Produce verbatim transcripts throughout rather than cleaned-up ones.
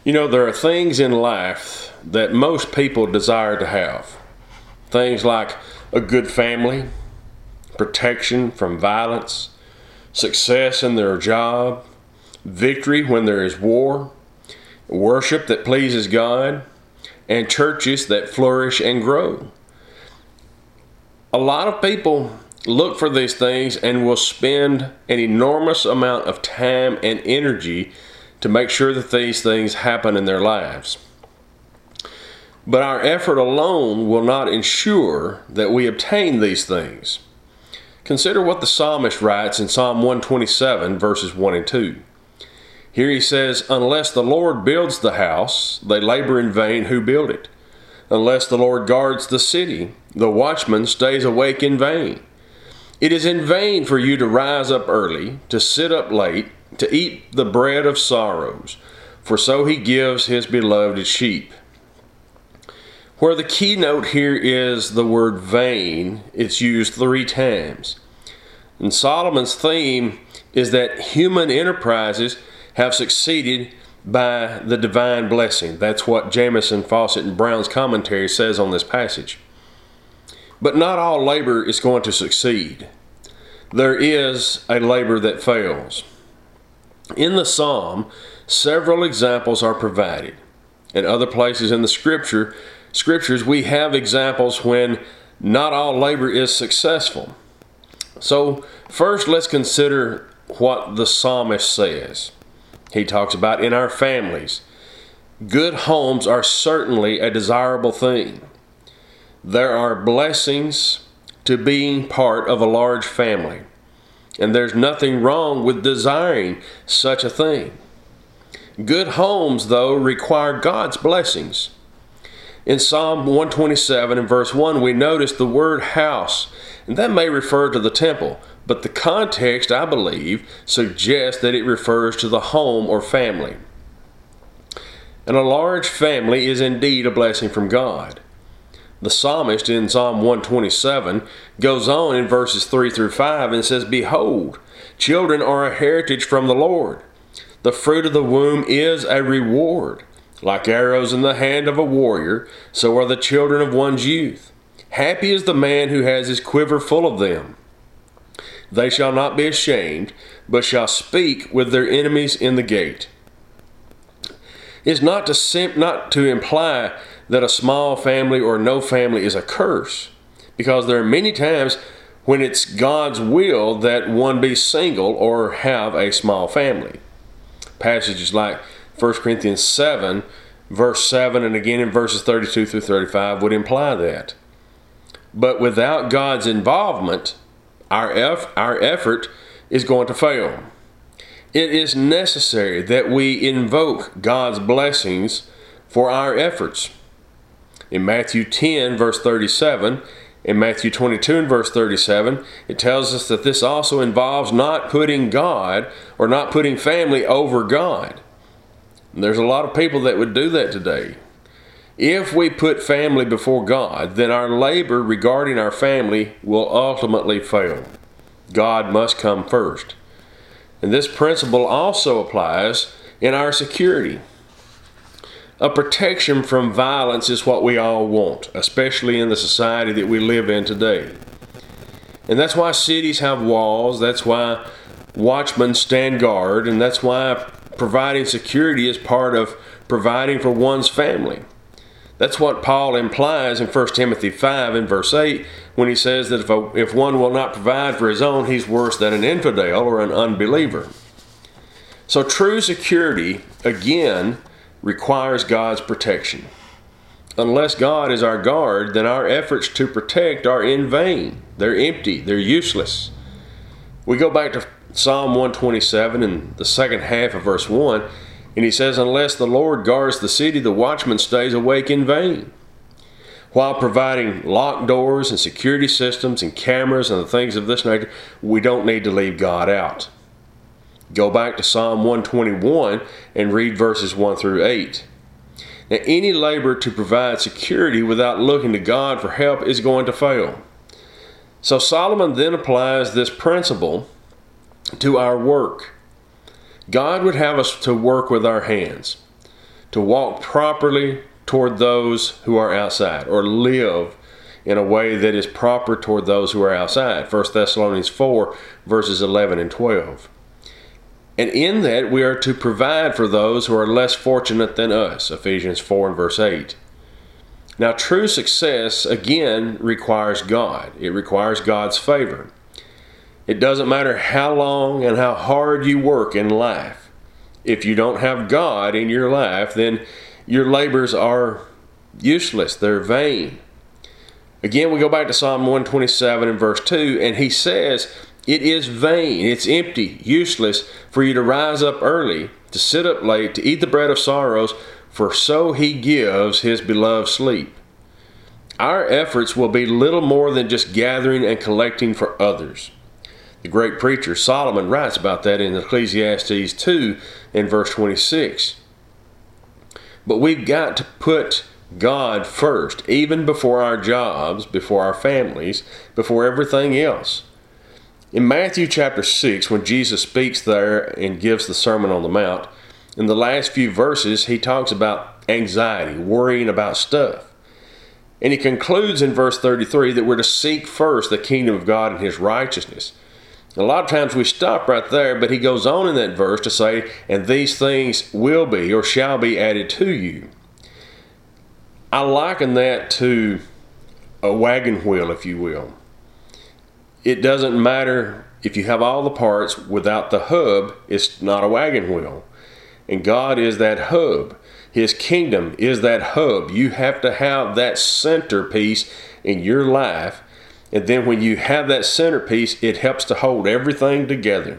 You know, there are things in life that most people desire to have. Things like a good family, protection from violence, success in their job, victory when there is war, worship that pleases God, and churches that flourish and grow. A lot of people look for these things and will spend an enormous amount of time and energy to make sure that these things happen in their lives. But our effort alone will not ensure that we obtain these things. Consider what the psalmist writes in Psalm one twenty-seven, verses one and two. Here he says, "Unless the Lord builds the house, they labor in vain who build it. Unless the Lord guards the city, the watchman stays awake in vain. It is in vain for you to rise up early, to sit up late, to eat the bread of sorrows, for so he gives his beloved sheep." Where the keynote here is the word vain, it's used three times. And Solomon's theme is that human enterprises have succeeded by the divine blessing. That's what Jamieson, Fausset, and Brown's commentary says on this passage. But not all labor is going to succeed. There is a labor that fails. In the psalm, several examples are provided. In other places in the scripture, scriptures, we have examples when not all labor is successful. So first, let's consider what the psalmist says. He talks about in our families. Good homes are certainly a desirable thing. There are blessings to being part of a large family, and there's nothing wrong with desiring such a thing. Good homes, though, require God's blessings. In Psalm one twenty-seven and verse one, we notice the word house, and that may refer to the temple, but the context, I believe, suggests that it refers to the home or family. And a large family is indeed a blessing from God. The psalmist in Psalm one twenty-seven goes on in verses three through five and says, "Behold, children are a heritage from the Lord. The fruit of the womb is a reward. Like arrows in the hand of a warrior, so are the children of one's youth. Happy is the man who has his quiver full of them. They shall not be ashamed, but shall speak with their enemies in the gate." It's not to sim- not to imply that a small family or no family is a curse, because there are many times when it's God's will that one be single or have a small family. Passages like First Corinthians seven, verse seven, and again in verses thirty-two through thirty-five would imply that. But without God's involvement, our, eff- our effort is going to fail. It is necessary that we invoke God's blessings for our efforts. In Matthew ten, verse thirty-seven, in Matthew twenty-two and verse thirty-seven, it tells us that this also involves not putting God or not putting family over God. And there's a lot of people that would do that today. If we put family before God, then our labor regarding our family will ultimately fail. God must come first. And this principle also applies in our security. A protection from violence is what we all want, especially in the society that we live in today. And that's why cities have walls, that's why watchmen stand guard, and that's why providing security is part of providing for one's family. That's what Paul implies in First Timothy five and verse eight when he says that if, a, if one will not provide for his own, he's worse than an infidel or an unbeliever. So true security, again, requires God's protection. Unless God is our guard, then our efforts to protect are in vain. They're empty. They're useless. We go back to Psalm one twenty-seven and the second half of verse one, and he says, "Unless the Lord guards the city, the watchman stays awake in vain." While providing locked doors and security systems and cameras and the things of this nature, we don't need to leave God out. Go back to Psalm one twenty-one and read verses one through eight. Now, any labor to provide security without looking to God for help is going to fail. So Solomon then applies this principle to our work. God would have us to work with our hands, to walk properly toward those who are outside, or live in a way that is proper toward those who are outside. First Thessalonians four, verses eleven and twelve. And in that we are to provide for those who are less fortunate than us. Ephesians four and verse eight. Now, true success, again, requires God. It requires God's favor. It doesn't matter how long and how hard you work in life. If you don't have God in your life, then your labors are useless. They're vain. Again, we go back to Psalm one twenty-seven and verse two, and he says, it is vain, it's empty, useless for you to rise up early, to sit up late, to eat the bread of sorrows, for so he gives his beloved sleep. Our efforts will be little more than just gathering and collecting for others. The great preacher Solomon writes about that in Ecclesiastes two and verse twenty-six. But we've got to put God first, even before our jobs, before our families, before everything else. In Matthew chapter six, when Jesus speaks there and gives the Sermon on the Mount, in the last few verses, he talks about anxiety, worrying about stuff. And he concludes in verse thirty-three that we're to seek first the kingdom of God and his righteousness. A lot of times we stop right there, but he goes on in that verse to say, and these things will be or shall be added to you. I liken that to a wagon wheel, if you will. It doesn't matter if you have all the parts without the hub, it's not a wagon wheel. And God is that hub. His kingdom is that hub. You have to have that centerpiece in your life. And then when you have that centerpiece, it helps to hold everything together.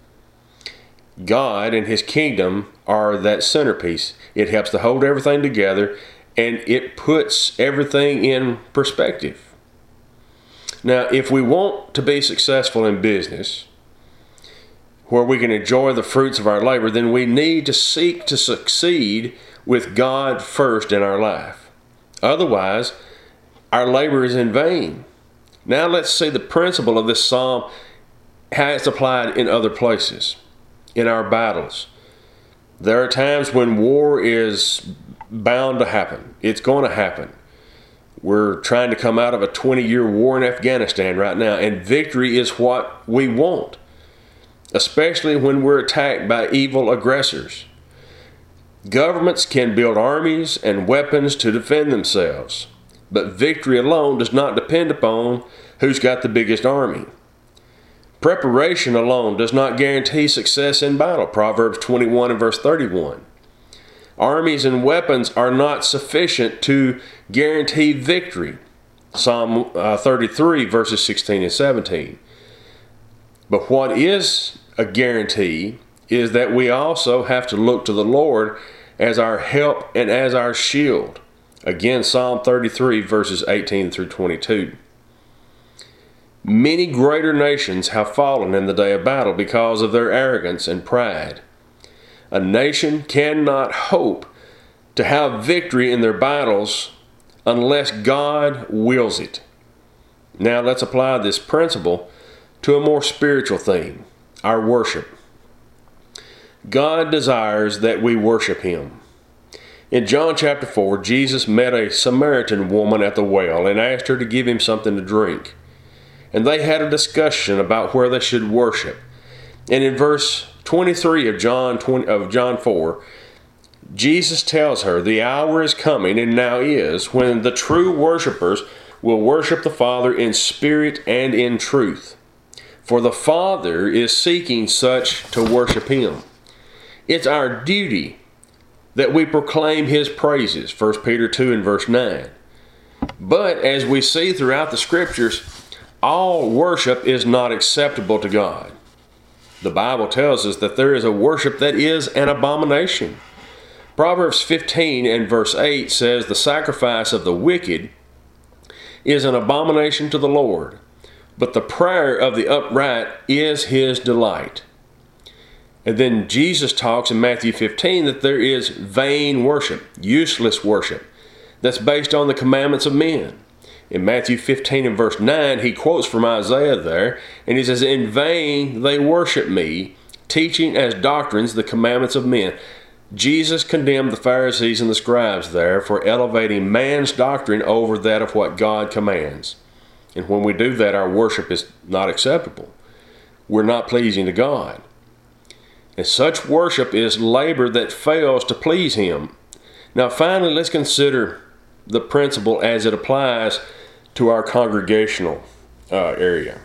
God and his kingdom are that centerpiece. It helps to hold everything together, and it puts everything in perspective. Now, if we want to be successful in business, where we can enjoy the fruits of our labor, then we need to seek to succeed with God first in our life. Otherwise, our labor is in vain. Now let's see the principle of this psalm, how it's applied in other places, in our battles. There are times when war is bound to happen. It's going to happen. We're trying to come out of a twenty-year war in Afghanistan right now, and victory is what we want, especially when we're attacked by evil aggressors. Governments can build armies and weapons to defend themselves, but victory alone does not depend upon who's got the biggest army. Preparation alone does not guarantee success in battle. Proverbs twenty-one and verse thirty-one. Armies and weapons are not sufficient to guarantee victory. Psalm uh, thirty-three, verses sixteen and seventeen. But what is a guarantee is that we also have to look to the Lord as our help and as our shield. Again, Psalm thirty-three, verses eighteen through twenty-two. Many greater nations have fallen in the day of battle because of their arrogance and pride. A nation cannot hope to have victory in their battles unless God wills it. Now let's apply this principle to a more spiritual thing, our worship. God desires that we worship him. In John chapter four, Jesus met a Samaritan woman at the well and asked her to give him something to drink. And they had a discussion about where they should worship. And in verse twenty-three of John twenty, of John four, Jesus tells her, the hour is coming, and now is, when the true worshipers will worship the Father in spirit and in truth. For the Father is seeking such to worship him. It's our duty that we proclaim his praises, First Peter two and verse nine. But as we see throughout the scriptures, all worship is not acceptable to God. The Bible tells us that there is a worship that is an abomination. Proverbs fifteen and verse eight says, the sacrifice of the wicked is an abomination to the Lord, but the prayer of the upright is his delight. And then Jesus talks in Matthew fifteen that there is vain worship, useless worship, that's based on the commandments of men. In Matthew fifteen and verse nine, he quotes from Isaiah there, and he says, in vain they worship me, teaching as doctrines the commandments of men. Jesus condemned the Pharisees and the scribes there for elevating man's doctrine over that of what God commands. And when we do that, our worship is not acceptable. We're not pleasing to God. And such worship is labor that fails to please Him. Now finally, let's consider the principle as it applies to our congregational uh, area.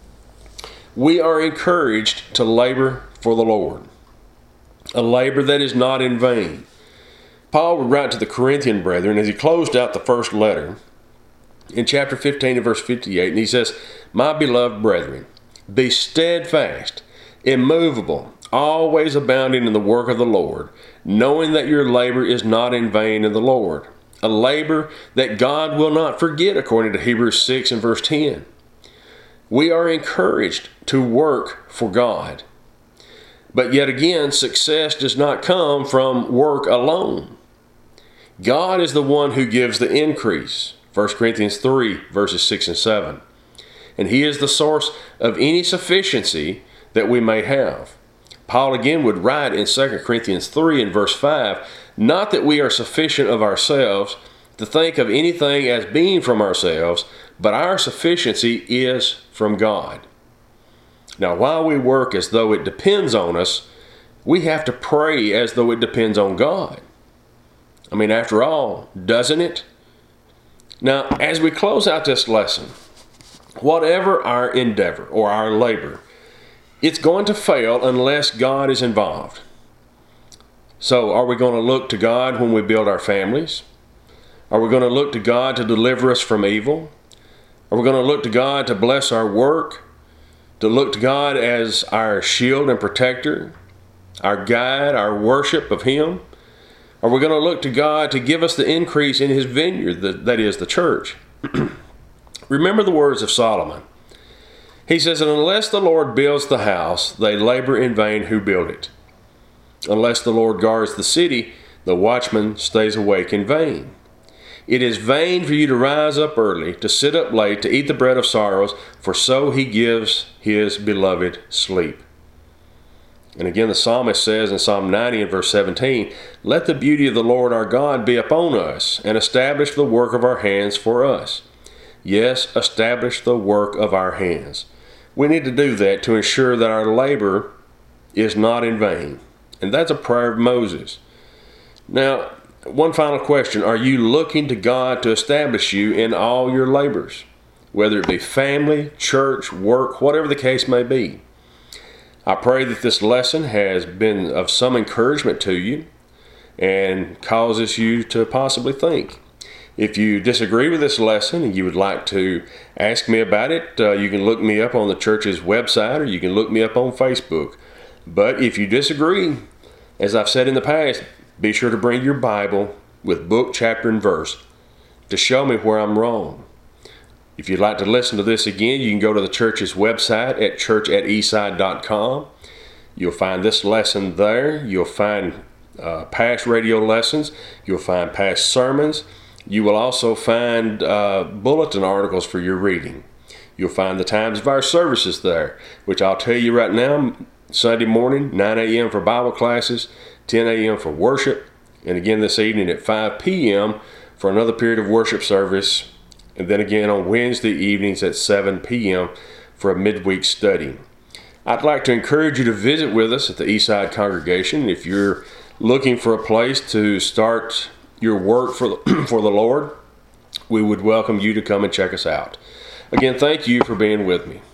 We are encouraged to labor for the Lord, a labor that is not in vain. Paul would write to the Corinthian brethren as he closed out the first letter in chapter fifteen and verse fifty-eight, and he says, "My beloved brethren, be steadfast, immovable, always abounding in the work of the Lord, knowing that your labor is not in vain in the Lord." A labor that God will not forget, according to Hebrews six and verse ten. We are encouraged to work for God. But yet again, success does not come from work alone. God is the one who gives the increase. First Corinthians three, verses six and seven. And He is the source of any sufficiency that we may have. Paul again would write in Second Corinthians three and verse five, "Not that we are sufficient of ourselves to think of anything as being from ourselves, but our sufficiency is from God." Now, while we work as though it depends on us, we have to pray as though it depends on God. I mean, after all, doesn't it? Now, as we close out this lesson, whatever our endeavor or our labor, it's going to fail unless God is involved. So, are we going to look to God when we build our families? Are we going to look to God to deliver us from evil? Are we going to look to God to bless our work? To look to God as our shield and protector, our guide, our worship of Him? Are we going to look to God to give us the increase in His vineyard, that is, the church? Remember the words of Solomon. He says, "And unless the Lord builds the house, they labor in vain who build it. Unless the Lord guards the city, the watchman stays awake in vain. It is vain for you to rise up early, to sit up late, to eat the bread of sorrows, for so He gives His beloved sleep." And again, the psalmist says in Psalm ninety and verse seventeen, "Let the beauty of the Lord our God be upon us, and establish the work of our hands for us." Yes, establish the work of our hands. We need to do that to ensure that our labor is not in vain. And that's a prayer of Moses. Now, one final question. Are you looking to God to establish you in all your labors? Whether it be family, church, work, whatever the case may be. I pray that this lesson has been of some encouragement to you and causes you to possibly think. If you disagree with this lesson and you would like to ask me about it, uh, you can look me up on the church's website, or you can look me up on Facebook. But if you disagree, as I've said in the past, be sure to bring your Bible with book, chapter, and verse to show me where I'm wrong. If you'd like to listen to this again, you can go to the church's website at church at eastside dot com. You'll find this lesson there. You'll find uh, past radio lessons. You'll find past sermons. You will also find uh, bulletin articles for your reading. You'll find the times of our services there, which I'll tell you right now, Sunday morning, nine a.m. for Bible classes, ten a.m. for worship, and again this evening at five p.m. for another period of worship service, and then again on Wednesday evenings at seven p.m. for a midweek study. I'd like to encourage you to visit with us at the Eastside Congregation. If you're looking for a place to start your work for the, for the Lord, we would welcome you to come and check us out. Again, thank you for being with me.